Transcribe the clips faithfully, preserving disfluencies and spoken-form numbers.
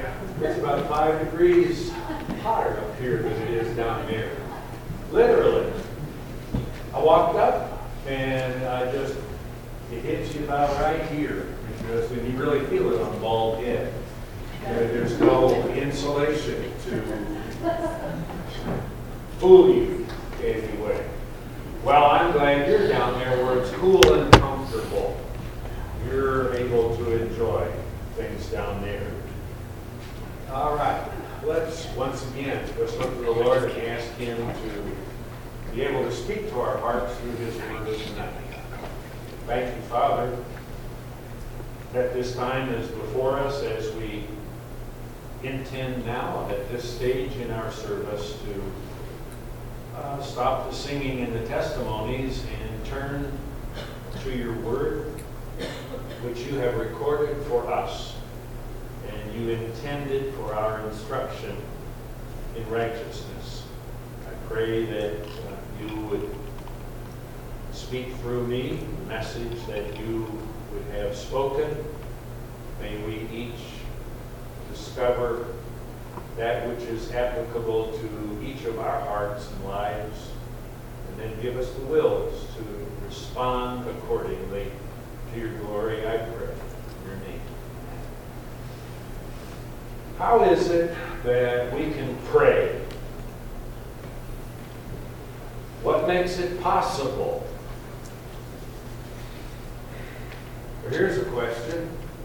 It's about five degrees hotter up here than it is down there. Literally. I walked up and I just, it hits you about right here. Just, and you really feel it on the bald head. Uh, there's no insulation to fool you anyway. Well, I'm glad you're down there where it's cool and comfortable. You're able to enjoy things down there. All right, let's once again, let's look to the Lord and ask Him to be able to speak to our hearts through His Word tonight. Thank you, Father, that this time is before us as we intend now at this stage in our service to uh, stop the singing and the testimonies and turn to your Word, which you have recorded for us. And you intended for our instruction in righteousness. I pray that uh, you would speak through me the message that you would have spoken. May we each discover that which is applicable to each of our hearts and lives, and then give us the wills to respond accordingly to your glory, I pray. How is it that we can pray? What makes it possible? Well, here's a question.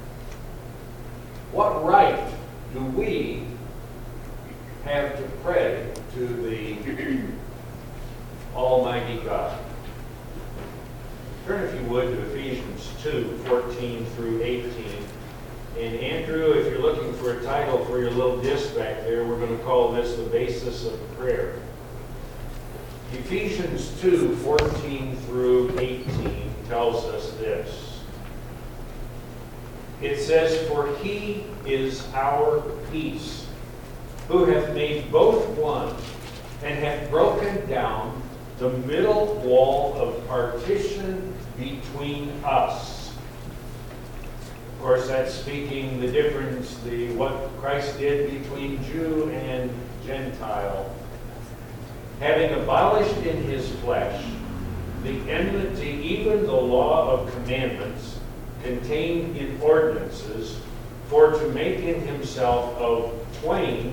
What right do we have to pray to the Almighty God? Turn, if you would, to Ephesians two, fourteen through eighteen. And Andrew, if you're looking for a title for your little disc back there, we're going to call this the basis of prayer. Ephesians two, fourteen through eighteen tells us this. It says, "For He is our peace, who hath made both one, and hath broken down the middle wall of partition between us." Of course, that's speaking the difference, the what Christ did between Jew and Gentile. Having abolished in his flesh the enmity, even the law of commandments contained in ordinances, for to make in himself of twain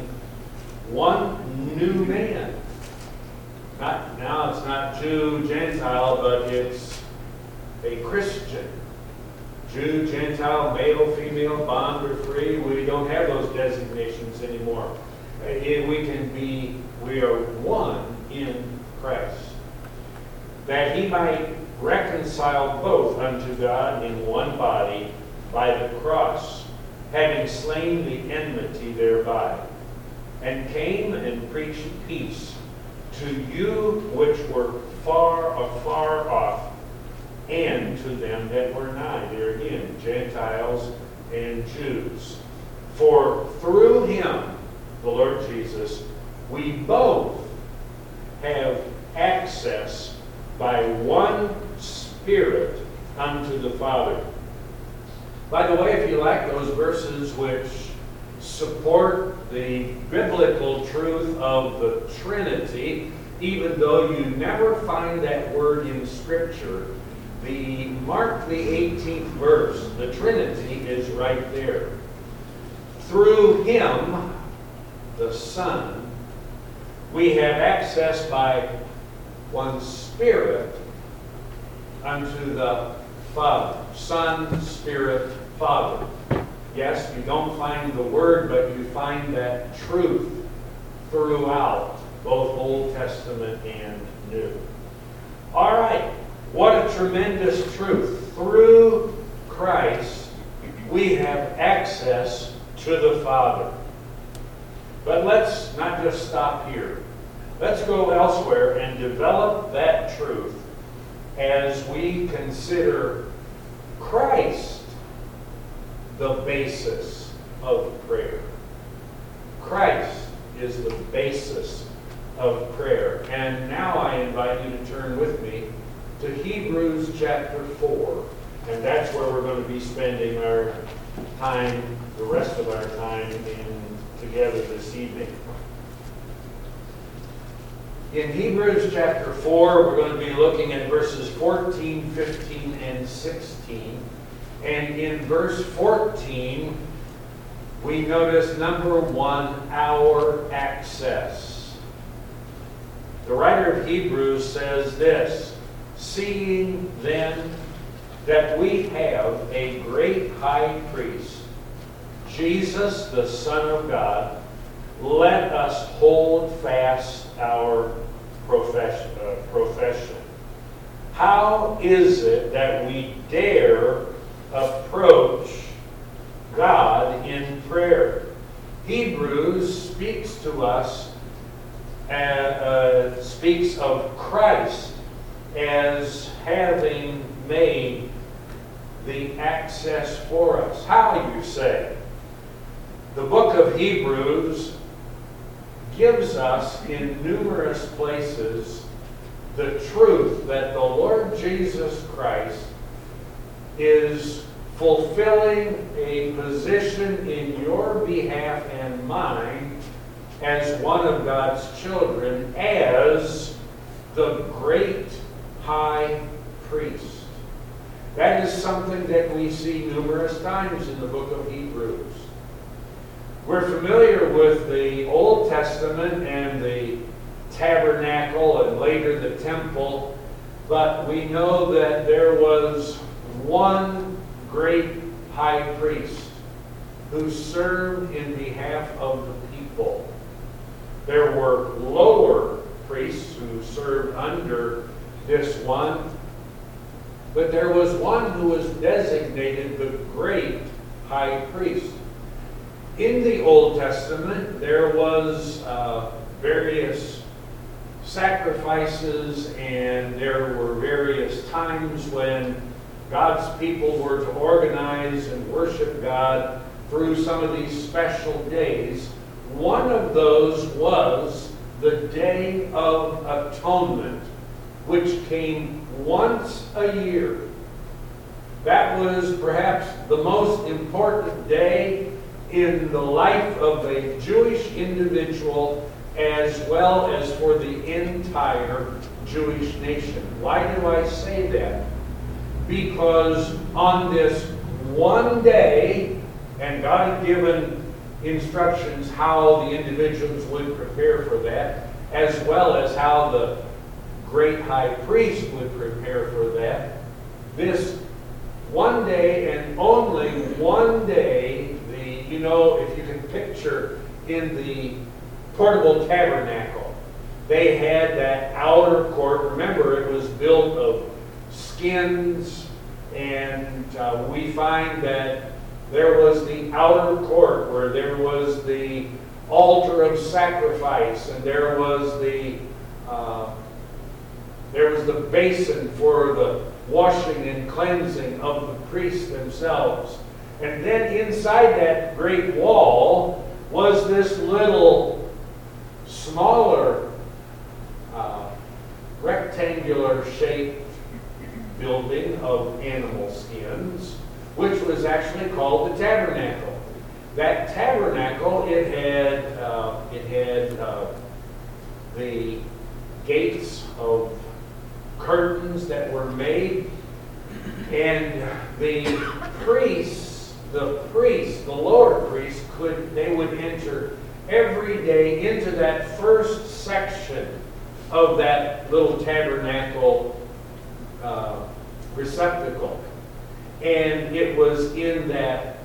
one new man. Not, now it's not Jew, Gentile, but it's a Christian. Jew, Gentile, male, female, bond or free, we don't have those designations anymore. We can be, we are one in Christ. That he might reconcile both unto God in one body by the cross, having slain the enmity thereby, and came and preached peace to you which were far afar off, and to them that were nigh. There again, Gentiles and Jews. For through him, the Lord Jesus, we both have access by one Spirit unto the Father. By the way, if you like those verses which support the biblical truth of the Trinity, even though you never find that word in Scripture, the mark the eighteenth verse, the Trinity is right there. Through him, the Son, we have access by one Spirit unto the Father. Son, Spirit, Father. Yes, you don't find the word, but you find that truth throughout both Old Testament and New. All right. What a tremendous truth. Through Christ, we have access to the Father. But let's not just stop here. Let's go elsewhere and develop that truth as we consider Christ the basis of prayer. Christ is the basis of prayer. And now I invite you to turn with me to Hebrews chapter four, and that's where we're going to be spending our time the rest of our time in, together this evening. In Hebrews chapter four, we're going to be looking at verses fourteen, fifteen, and sixteen. And in verse fourteen, we notice, number one, our access. The writer of Hebrews says this, "Seeing then that we have a great high priest, Jesus, the Son of God, let us hold fast our profession. Uh, profession. How is it that we dare approach God in prayer?" Hebrews speaks to us, uh, uh, speaks of Christ as having made the access for us. How, you say? The book of Hebrews gives us in numerous places the truth that the Lord Jesus Christ is fulfilling a position in your behalf and mine as one of God's children, as the great high priest. That is something that we see numerous times in the book of Hebrews. We're familiar with the Old Testament and the tabernacle and later the temple, but we know that there was one great high priest who served in behalf of the people. There were lower priests who served under this one, but there was one who was designated the great high priest. In the Old Testament, there was uh, various sacrifices, and there were various times when God's people were to organize and worship God through some of these special days. One of those was the Day of Atonement, which came once a year. That was perhaps the most important day in the life of a Jewish individual as well as for the entire Jewish nation. Why do I say that? Because on this one day, and God had given instructions how the individuals would prepare for that, as well as how the great high priest would prepare for that. This one day and only one day, the you know, if you can picture in the portable tabernacle, they had that outer court. Remember, it was built of skins, and uh, we find that there was the outer court where there was the altar of sacrifice, and there was the uh, there was the basin for the washing and cleansing of the priests themselves. And then inside that great wall was this little smaller uh, rectangular shaped building of animal skins, which was actually called the tabernacle. That tabernacle, it had uh, it had uh, the gates of curtains that were made, and the priests, the priests, the lower priests, could they would enter every day into that first section of that little tabernacle uh, receptacle, and it was in that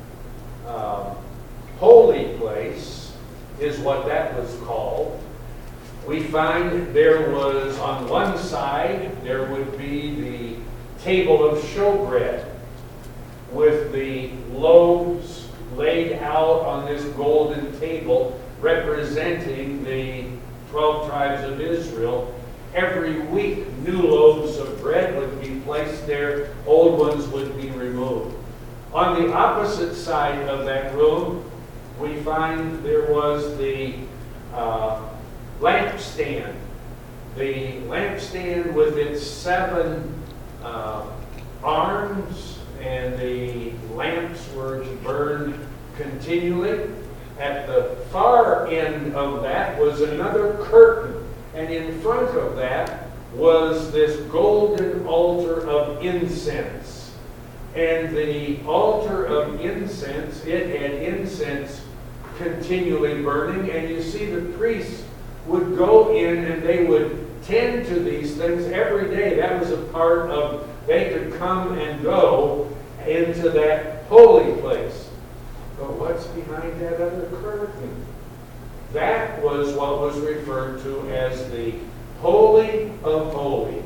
uh, holy place, is what that was called. We find there was, on one side, there would be the table of showbread with the loaves laid out on this golden table representing the twelve tribes of Israel. Every week, new loaves of bread would be placed there, old ones would be removed. On the opposite side of that room, we find there was the uh, lampstand. The lampstand with its seven uh, arms, and the lamps were to burn continually. At the far end of that was another curtain, and in front of that was this golden altar of incense. And the altar of incense, it had incense continually burning, and you see the priests would go in and they would tend to these things every day. That was a part of, they could come and go into that holy place. But what's behind that other curtain? That was what was referred to as the Holy of Holies.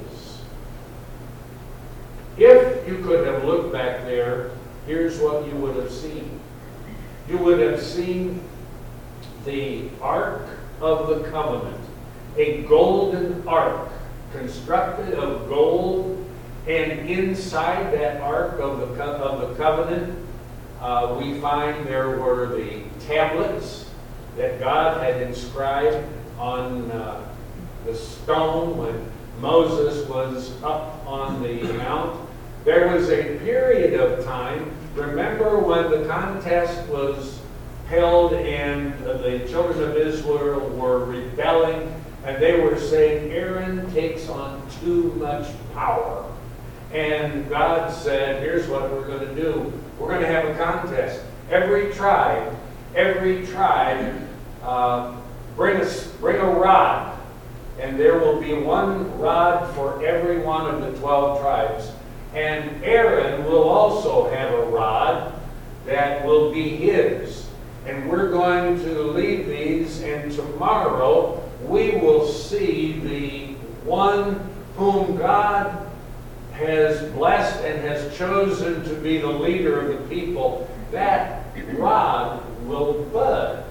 If you could have looked back there, here's what you would have seen. You would have seen the Ark of the Covenant, a golden ark constructed of gold, and inside that Ark of the, co- of the Covenant, uh, we find there were the tablets that God had inscribed on uh, the stone when Moses was up on the mount. There was a period of time, remember when the contest was held and the children of Israel were rebelling and they were saying Aaron takes on too much power. And God said, here's what we're going to do. We're going to have a contest. Every tribe, every tribe, uh, bring, a, bring a rod. And there will be one rod for every one of the twelve tribes. And Aaron will also have a rod that will be his. And we're going to leave these, and tomorrow we will see the one whom God has blessed and has chosen to be the leader of the people. That rod will bud.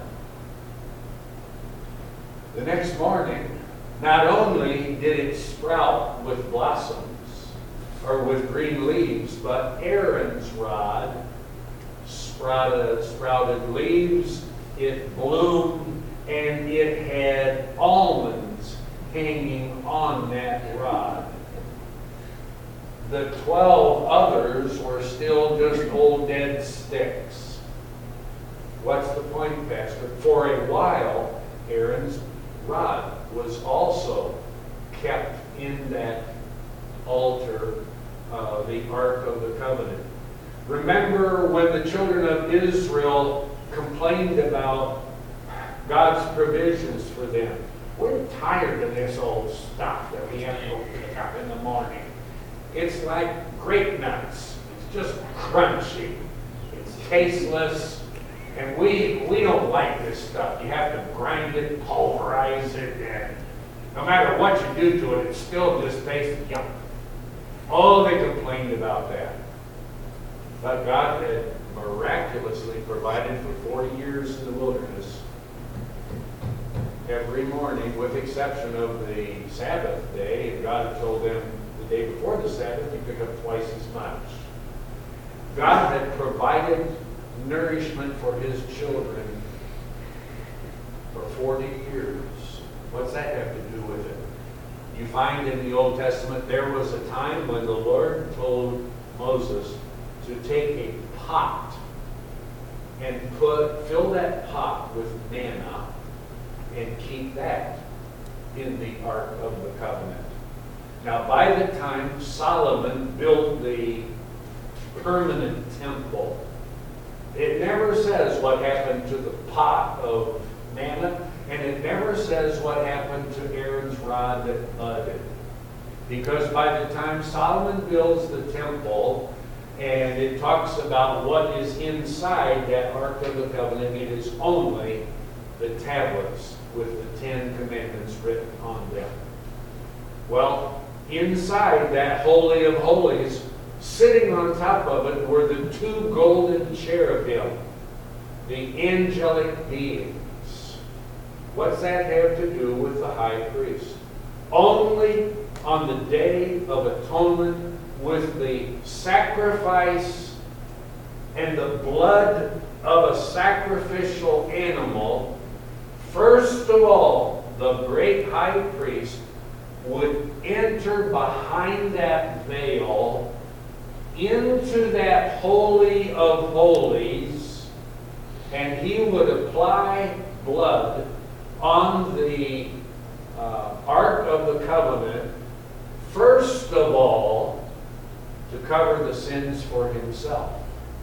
The next morning, not only did it sprout with blossoms or with green leaves, but Aaron's rod sprouted, sprouted leaves, it bloomed, and it had almonds hanging on that rod. The twelve others were still just old dead sticks. What's the point, Pastor? For a while, Aaron's rod was also kept in that altar, uh, the Ark of the Covenant. Remember when the children of Israel complained about God's provisions for them? We're tired of this old stuff that we have to go pick up in the morning. It's like grape nuts. It's just crunchy. It's tasteless. And we we don't like this stuff. You have to grind it, pulverize it, and no matter what you do to it, it still just tastes yum. Oh, they complained about that. But God had miraculously provided for forty years in the wilderness. Every morning, with exception of the Sabbath day, and God had told them the day before the Sabbath, you pick up twice as much. God had provided nourishment for his children for forty years. What's that have to do with it? You find in the Old Testament there was a time when the Lord told Moses to take a pot and put fill that pot with manna and keep that in the Ark of the Covenant. Now, by the time Solomon built the permanent temple, it never says what happened to the pot of manna, and it never says what happened to Aaron's rod that budded. Because by the time Solomon builds the temple, and it talks about what is inside that Ark of the Covenant, it is only the tablets with the Ten Commandments written on them. Well, inside that Holy of Holies, sitting on top of it were the two golden cherubim, the angelic beings. What's that have to do with the high priest? Only on the Day of Atonement, with the sacrifice and the blood of a sacrificial animal, first of all, the great high priest would enter behind that veil into that Holy of Holies, and he would apply blood on the uh, Ark of the Covenant, first of all, to cover the sins for himself.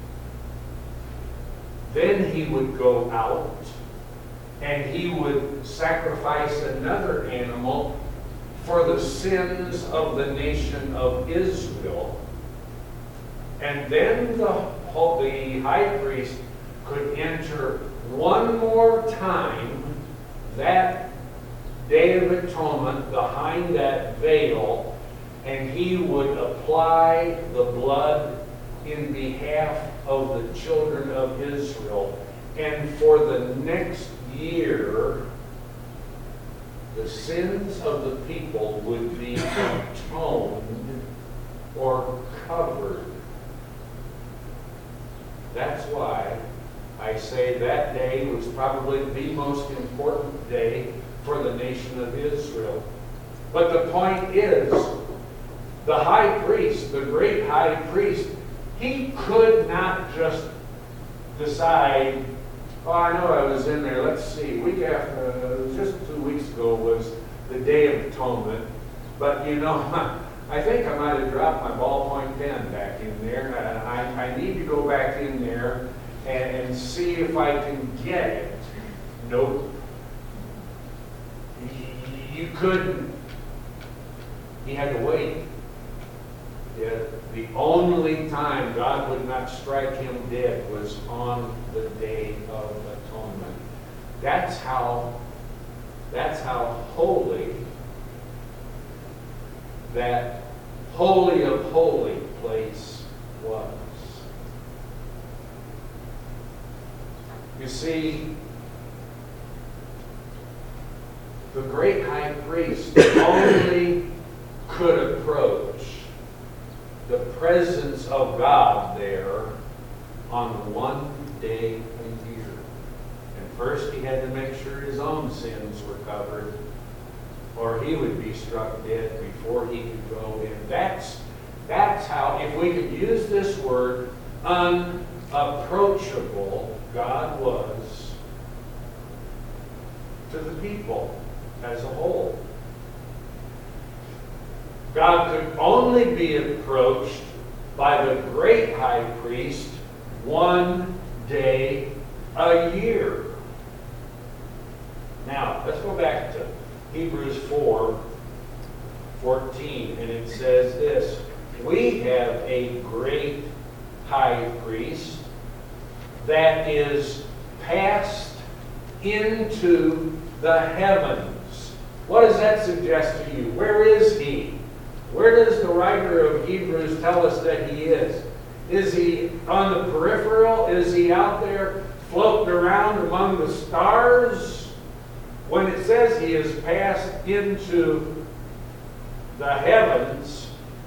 Then he would go out and he would sacrifice another animal for the sins of the nation of Israel. And then the, the high priest could enter one more time that Day of Atonement behind that veil, and he would apply the blood in behalf of the children of Israel. And for the next year, the sins of the people would be atoned or covered. That's why I say that day was probably the most important day for the nation of Israel. But the point is, the high priest, the great high priest, he could not just decide, oh, I know I was in there, let's see, week after, uh, just two weeks ago was the Day of Atonement, but you know, I think I might have dropped my ballpoint pen back in there. Uh, I, I need to go back in there and, and see if I can get it. Nope. You couldn't. He had to wait. Yeah, the only time God would not strike him dead was on the Day of Atonement. That's how, that's how holy that Holy of Holy place was. You see, the great high priest only could approach the presence of God there on one day a year. And first he had to make sure his own sins were covered, or he would be struck dead before he could go in. That's, that's how, if we could use this word, unapproachable God was to the people as a whole. God could only be approached by the great high priest one day a year. Now, let's go back to Hebrews four fourteen, and it says this: we have a great high priest that is passed into the heavens. What does that suggest to you? Where is he? Where does the writer of Hebrews tell us that he is? Is he on the peripheral? Is he out there floating around among the stars? When it says he is passed into the heavens,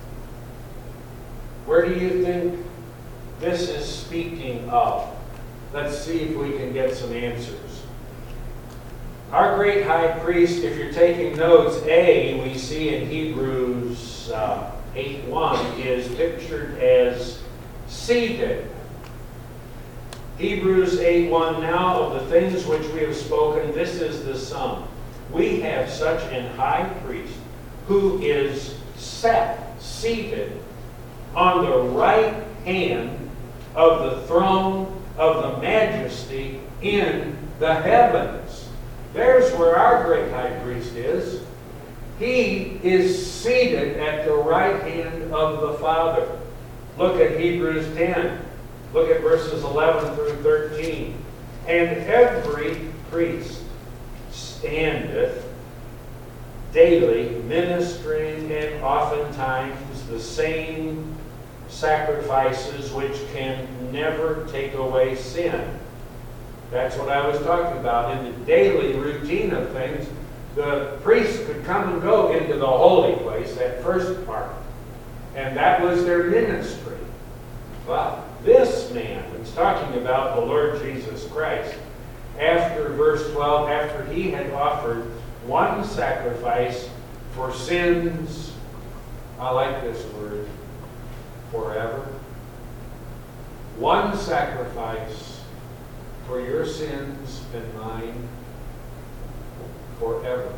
where do you think this is speaking of? Let's see if we can get some answers. Our great high priest, if you're taking notes, A, we see in Hebrews uh, eight one, is pictured as seated. Hebrews eight one, now of the things which we have spoken, this is the sum. We have such an high priest who is set, seated on the right hand of the throne of the majesty in the heavens. There's where our great high priest is. He is seated at the right hand of the Father. Look at Hebrews ten. Look at verses eleven through thirteen. And every priest standeth daily ministering, and oftentimes the same sacrifices which can never take away sin. That's what I was talking about. In the daily routine of things, the priest could come and go into the holy place, that first part. And that was their ministry. But this man, it's talking about the Lord Jesus Christ, after verse twelve, after he had offered one sacrifice for sins, I like this word, forever. One sacrifice for your sins and mine forever.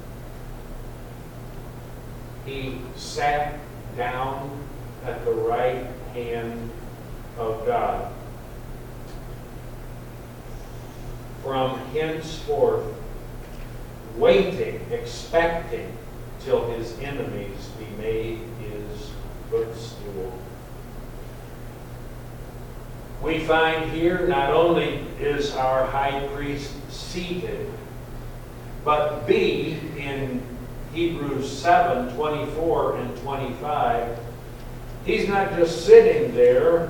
He sat down at the right hand of God. From henceforth, waiting, expecting, till his enemies be made his footstool. We find here not only is our high priest seated, but B, in Hebrews seven, twenty-four and twenty-five, he's not just sitting there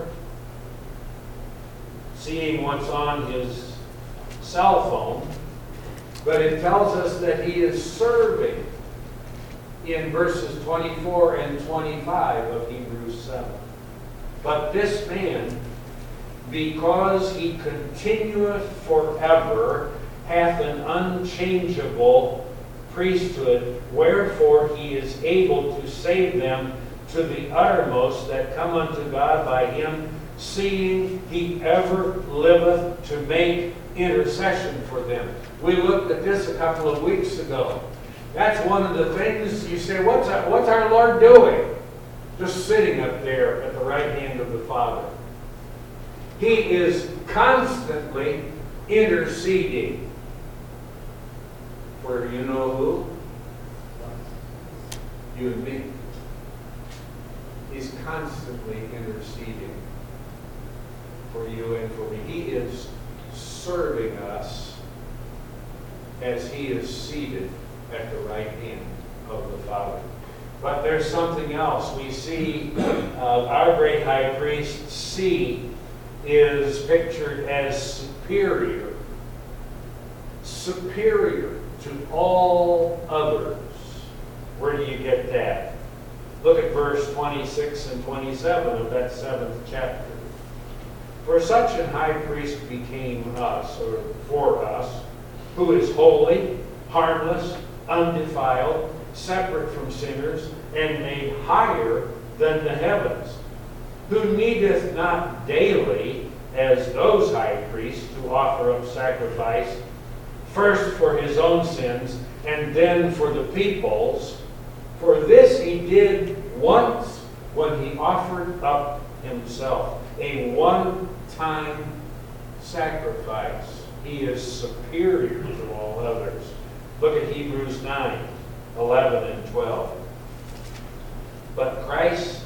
seeing what's on his cell phone, but it tells us that he is serving in verses twenty-four and twenty-five of Hebrews seven. But this man, because he continueth forever, hath an unchangeable priesthood, wherefore he is able to save them to the uttermost that come unto God by him, seeing he ever liveth to make intercession for them. We looked at this a couple of weeks ago. That's one of the things you say, what's our, what's our Lord doing? Just sitting up there at the right hand of the Father. He is constantly interceding for you know who? You and me. He's constantly interceding for you and for me. He is serving us as he is seated at the right hand of the Father. But there's something else. We see uh, our great high priest, C, is pictured as superior. Superior to all others. Where do you get that? Look at verse twenty-six and twenty-seven of that seventh chapter. For such an high priest became us, or for us, who is holy, harmless, undefiled, separate from sinners, and made higher than the heavens, who needeth not daily, as those high priests, to offer up sacrifice, first for his own sins, and then for the people's. For this he did once when he offered up himself, a one-time sacrifice. He is superior to all others. Look at Hebrews nine, eleven and twelve. But Christ,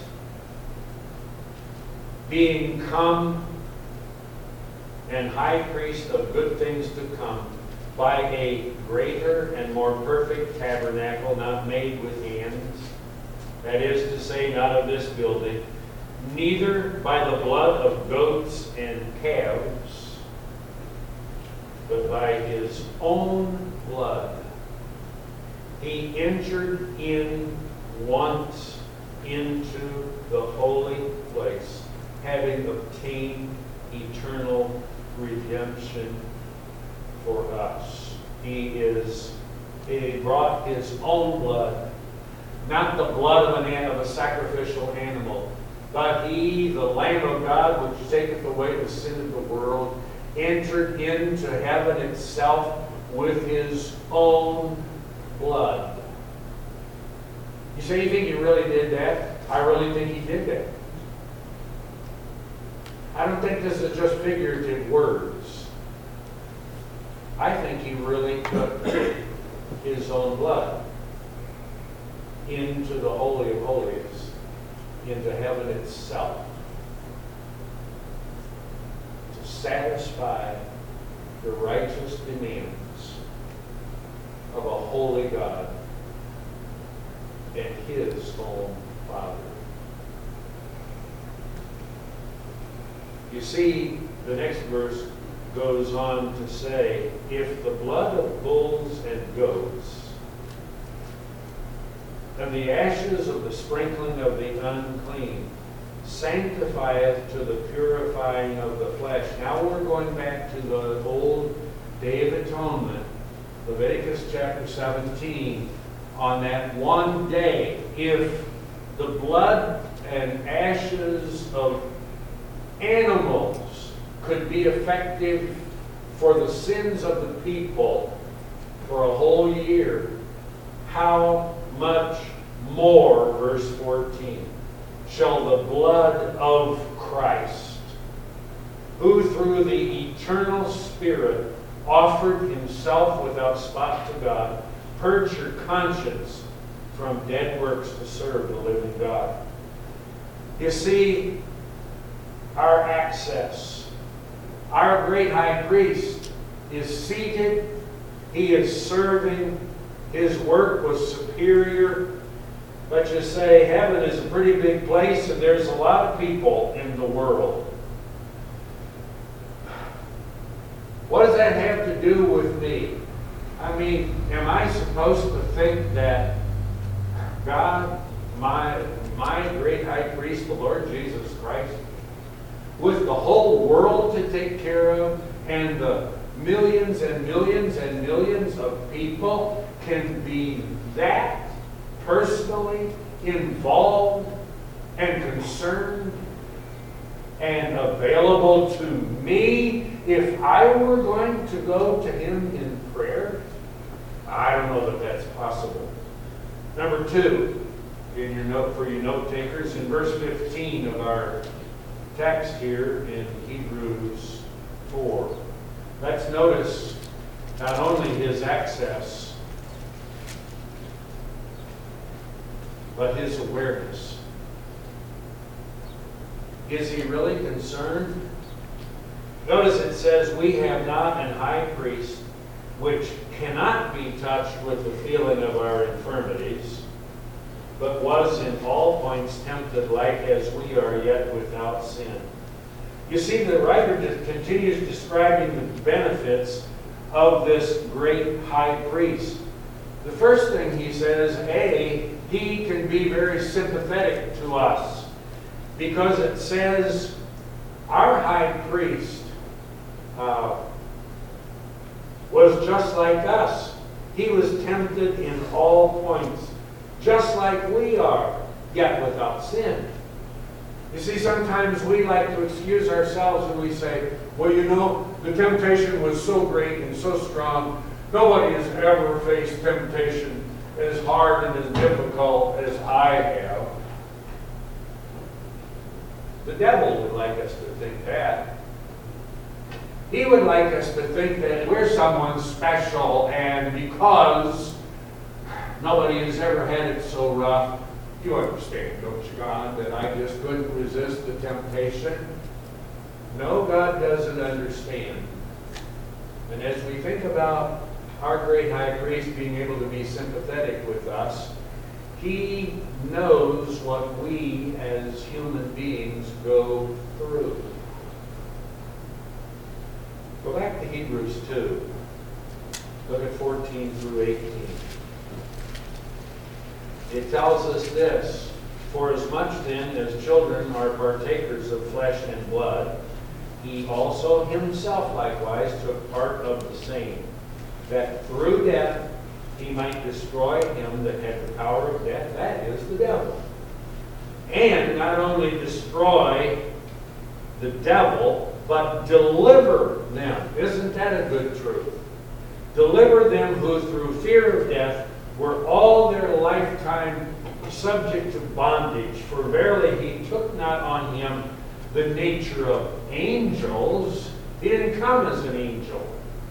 being come and high priest of good things to come, by a greater and more perfect tabernacle, not made with hands, that is to say, not of this building, neither by the blood of goats and calves, but by his own blood, he entered in once into the holy place, having obtained eternal redemption for us. He is, he brought his own blood, not the blood of, an, of a sacrificial animal, but he, the Lamb of God, which taketh away the sin of the world, entered into heaven itself with his own blood. You say, you think he really did that? I really think he did that. I don't think this is just figurative words. I think he really took his own blood into the Holy of Holies, into heaven itself, to satisfy the righteous demands of a holy God and his own Father. You see, the next verse goes on to say, if the blood of bulls and goats and the ashes of the sprinkling of the unclean sanctifieth to the purifying of the flesh. Now we're going back to the old Day of Atonement, Leviticus chapter seventeen. On that one day, if the blood and ashes of animals could be effective for the sins of the people for a whole year, how much more, verse fourteen, shall the blood of Christ, who through the eternal Spirit offered himself without spot to God, purge your conscience from dead works to serve the living God. You see, our access, our great high priest is seated, he is serving, his work was superior. But you say, heaven is a pretty big place and there's a lot of people in the world. What does that have to do with me? I mean, am I supposed to think that God, my, my great high priest, the Lord Jesus Christ, with the whole world to take care of and the millions and millions and millions of people, can be that personally involved and concerned and available to me if I were going to go to him in prayer? I don't know that that's possible. Number two, in your note for you note takers, in verse fifteen of our text here in Hebrews four, let's notice not only his access, but his awareness. Is he really concerned? Notice it says, we have not an high priest which cannot be touched with the feeling of our infirmities, but was in all points tempted like as we are, yet without sin. You see, the writer continues describing the benefits of this great high priest. The first thing he says, A, he can be very sympathetic to us, because it says our high priest uh, was just like us. He was tempted in all points, just like we are, yet without sin. You see, sometimes we like to excuse ourselves and we say, well, you know, the temptation was so great and so strong, nobody has ever faced temptation as hard and as difficult as I have. The devil would like us to think that. He would like us to think that we're someone special, and because nobody has ever had it so rough, you understand, don't you, God, that I just couldn't resist the temptation? No, God doesn't understand. And as we think about our great high priest being able to be sympathetic with us, he knows what we as human beings go through. Go back to Hebrews two. Look at fourteen through eighteen. It tells us this, for as much then as children are partakers of flesh and blood, he also himself likewise took part of the same, that through death he might destroy him that had the power of death, that is, the devil. And not only destroy the devil, but deliver them. Isn't that a good truth? Deliver them who through fear of death were all their lifetime subject to bondage. For verily he took not on him the nature of angels. He didn't come as an angel.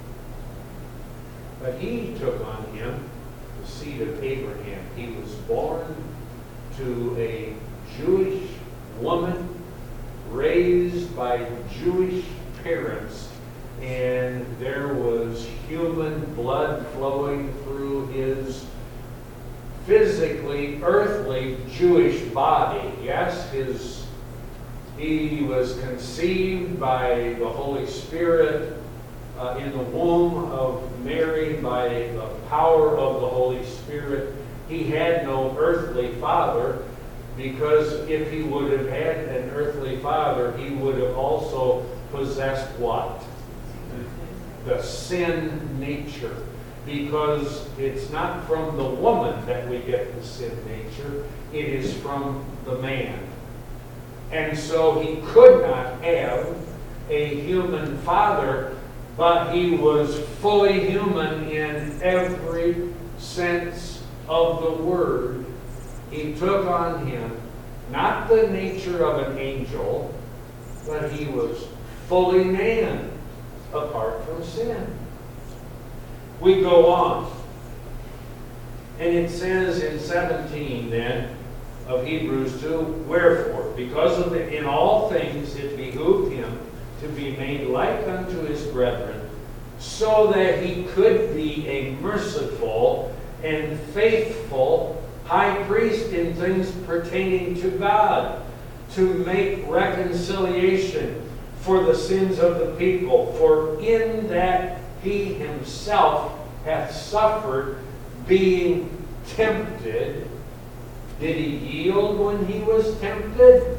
But he took on him the seed of Abraham. He was born to a Jewish woman, raised by Jewish parents, and there was human blood flowing through his physically earthly Jewish body. Yes, his he was conceived by the Holy Spirit uh, in the womb of Mary by the power of the Holy Spirit. He had no earthly father, because if he would have had an earthly father, he would have also possessed what? The sin nature. Because it's not from the woman that we get the sin nature, it is from the man. And so he could not have a human father, but he was fully human in every sense of the word. He took on him not the nature of an angel, but he was fully man apart from sin. We go on. And it says in seventeen then of Hebrews two, wherefore, because of the, in all things it behooved him to be made like unto his brethren, so that he could be a merciful and faithful high priest in things pertaining to God, to make reconciliation for the sins of the people. For in that he himself hath suffered, being tempted. Did he yield when he was tempted?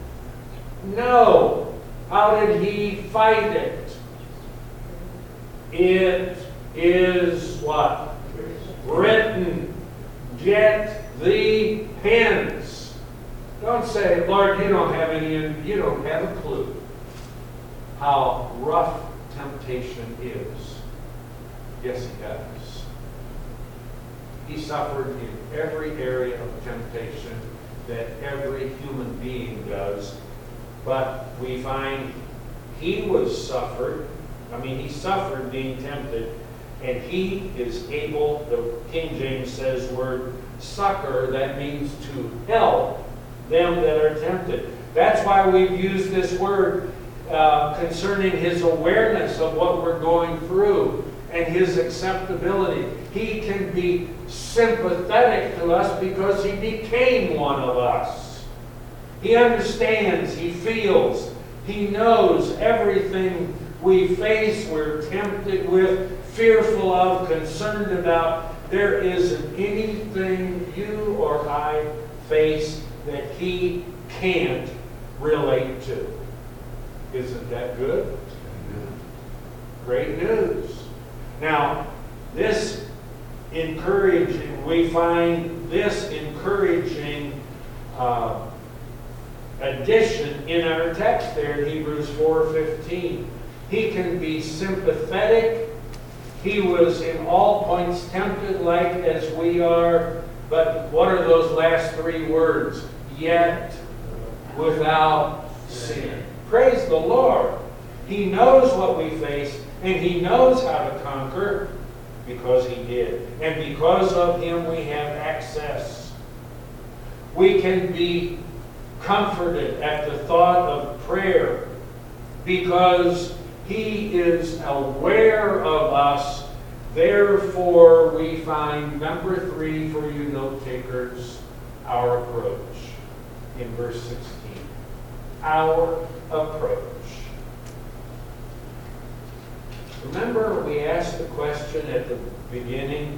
No. How did he fight it? It is what? Written. Get thee hence. Don't say, Lord, you don't have any, you don't have a clue how rough temptation is. Yes, he does. He suffered in every area of temptation that every human being does. But we find he was suffered, I mean, he suffered being tempted, and he is able, the King James says word succor, that means to help them that are tempted. That's why we've used this word uh, concerning his awareness of what we're going through and his acceptability. He can be sympathetic to us because he became one of us. He understands, he feels, he knows everything we face, we're tempted with, fearful of, concerned about. There isn't anything you or I face that he can't relate to. Isn't that good? Great news. Now, this encouraging, we find this encouraging uh, addition in our text there in Hebrews four fifteen. He can be sympathetic. He was in all points tempted like as we are. But what are those last three words? Yet without sin. Praise the Lord. He knows what we face, and he knows how to conquer because he did. And because of him we have access. We can be comforted at the thought of prayer because he is aware of us. Therefore, we find number three for you note takers, our approach in verse sixteen. Our approach. Remember, we asked the question at the beginning,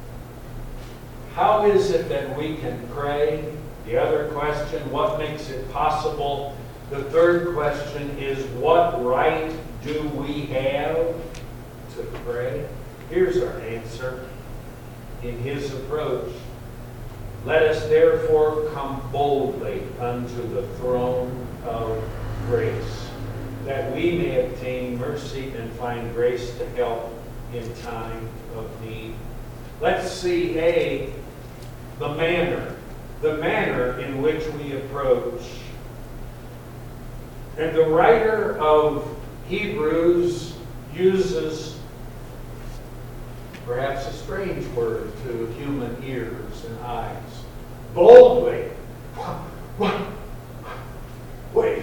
how is it that we can pray? The other question, what makes it possible? The third question is, what right do we have to pray? Here's our answer in his approach. Let us therefore come boldly unto the throne of grace, that we may obtain mercy and find grace to help in time of need. Let's see, A, the manner, the manner in which we approach. And the writer of Hebrews uses perhaps a strange word to human ears and eyes. Boldly. What? Wait.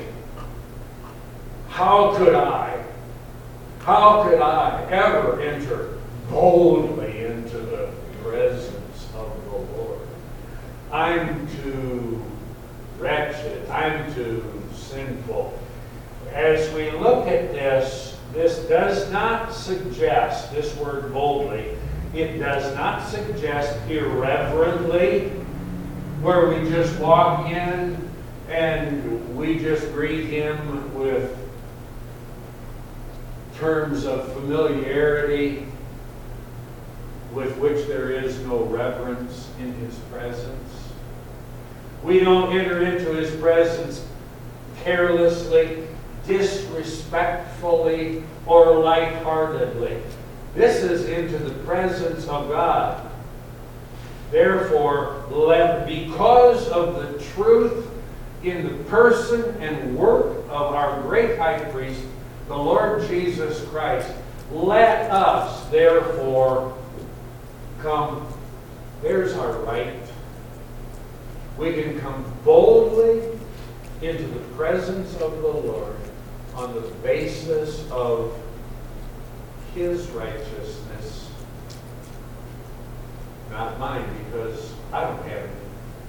How could I, how could I ever enter boldly into the presence of the Lord? I'm too wretched. I'm too sinful. As we look at this, this does not suggest, this word boldly, it does not suggest irreverently, where we just walk in and we just greet him with terms of familiarity with which there is no reverence in his presence. We don't enter into his presence carelessly, disrespectfully or lightheartedly. This is into the presence of God. Therefore, let, because of the truth in the person and work of our great high priest, the Lord Jesus Christ, let us therefore come. There's our right. We can come boldly into the presence of the Lord on the basis of His righteousness, not mine, because I don't have it.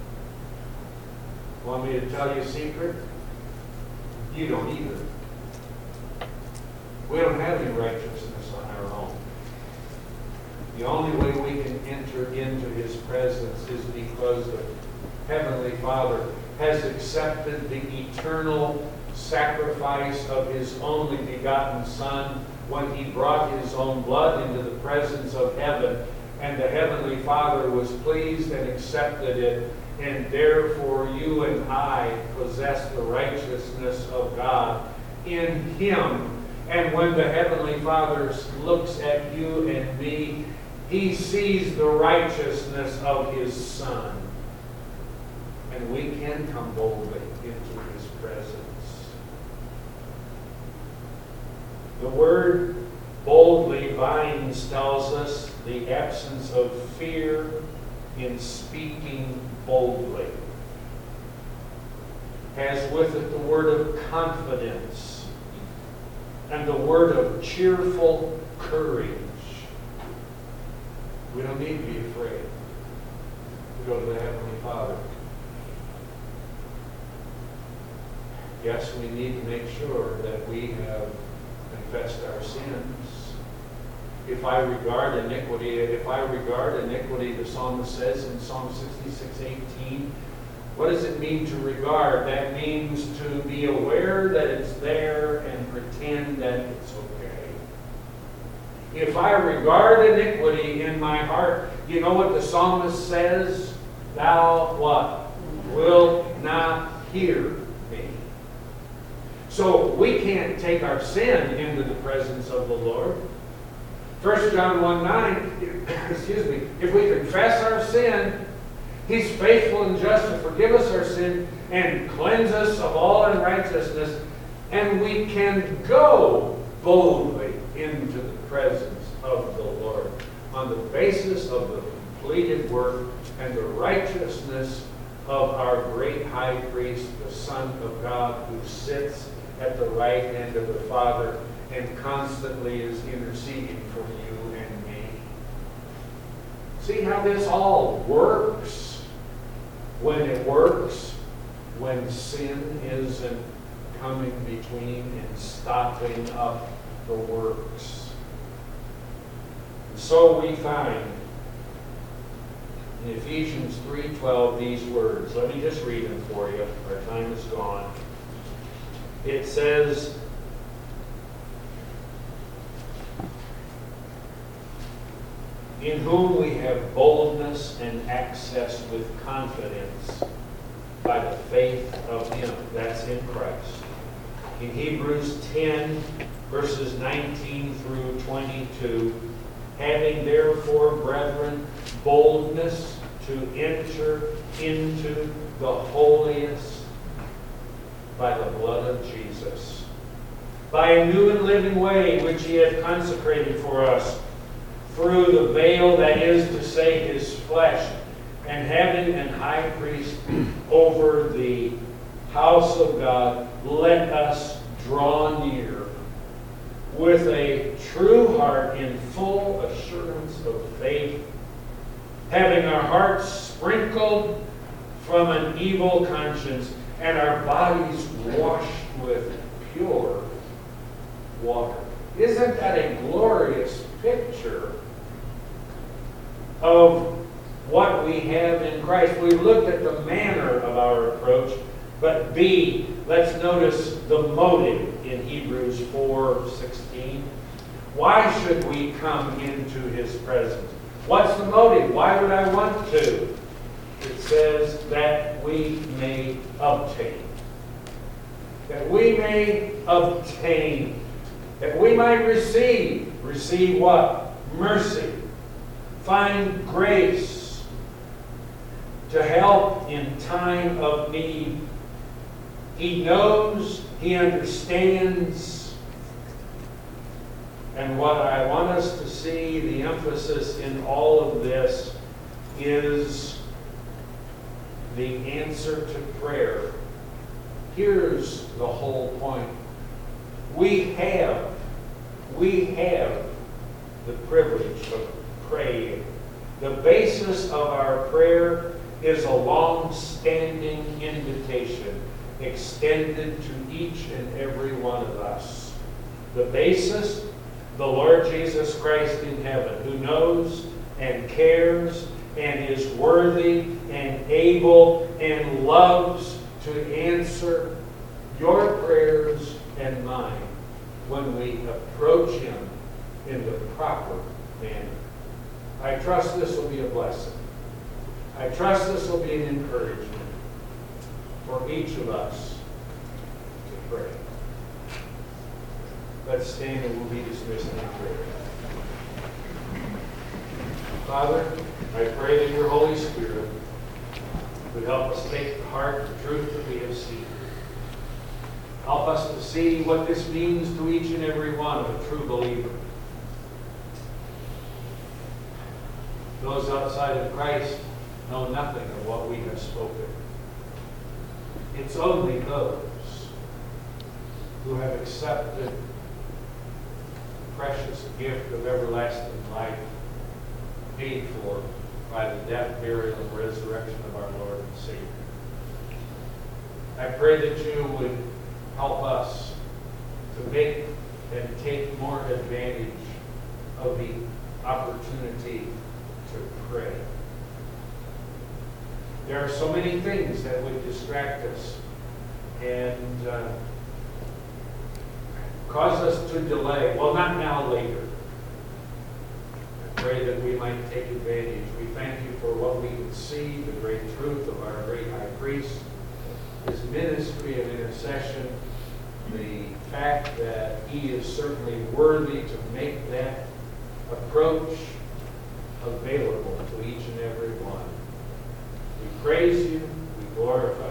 Want me to tell you a secret? You don't either. We don't have any righteousness on our own. The only way we can enter into His presence is because the Heavenly Father has accepted the eternal sacrifice of His only begotten Son when He brought His own blood into the presence of heaven, and the Heavenly Father was pleased and accepted it, and therefore you and I possess the righteousness of God in Him. And when the Heavenly Father looks at you and me, He sees the righteousness of His Son. And we can come boldly into His presence. The word boldly, Vines tells us, the absence of fear in speaking boldly. Has with it the word of confidence and the word of cheerful courage. We don't need to be afraid. We go to the Heavenly Father. Yes, we need to make sure that we have confessed our sins. If I regard iniquity, if I regard iniquity, the psalmist says in Psalm sixty-six eighteen, what does it mean to regard? That means to be aware that it's there and pretend that it's okay. If I regard iniquity in my heart, you know what the psalmist says? Thou what? Wilt not hear me. So we can't take our sin into the presence of the Lord. First John one nine, excuse me, if we confess our sin, He's faithful and just to forgive us our sin and cleanse us of all unrighteousness, and we can go boldly into the presence of the Lord on the basis of the completed work and the righteousness of our great high priest, the Son of God, who sits at the right hand of the Father and constantly is interceding for you and me. See how this all works? When it works, when sin isn't coming between and stopping up the works. And so we find in Ephesians three twelve these words. Let me just read them for you. Our time is gone. It says, in whom we have boldness and access with confidence by the faith of Him. That's in Christ. In Hebrews ten, verses nineteen through twenty-two, having therefore, brethren, boldness to enter into the holiest by the blood of Jesus, by a new and living way which He hath consecrated for us, through the veil, that is to say, His flesh, and having an high priest over the house of God, let us draw near with a true heart in full assurance of faith, having our hearts sprinkled from an evil conscience and our bodies washed with pure water. Isn't that a glorious picture of what we have in Christ? We've looked at the manner of our approach, but B, let's notice the motive in Hebrews four sixteen. Why should we come into His presence? What's the motive? Why would I want to? It says that we may obtain. that we may obtain, that we might receive. Receive what? Mercy. Find grace to help in time of need. He knows, He understands. And what I want us to see, the emphasis in all of this, is the answer to prayer. Here's the whole point. We have, we have the privilege of praying. The basis of our prayer is a long-standing invitation extended to each and every one of us. The basis, the Lord Jesus Christ in heaven, who knows and cares and is worthy and able and loves to answer your prayers and mine when we approach Him in the proper manner. I trust this will be a blessing. I trust this will be an encouragement for each of us to pray. Let's stand and we'll be dismissed in prayer. Father, I pray that your Holy Spirit would help us take to heart the truth that we have seen. Help us to see what this means to each and every one of a true believer. Those outside of Christ know nothing of what we have spoken. It's only those who have accepted the precious gift of everlasting life paid for by the death, burial, and resurrection of our Lord and Savior. I pray that you would help us to make and take more advantage of the opportunity to pray. There are so many things that would distract us and uh, cause us to delay. Well, not now, later. I pray that we might take advantage. We thank you for what we can see, the great truth of our great high priest, his ministry of intercession, the fact that he is certainly worthy to make that approach available to each and every one. We praise you, we glorify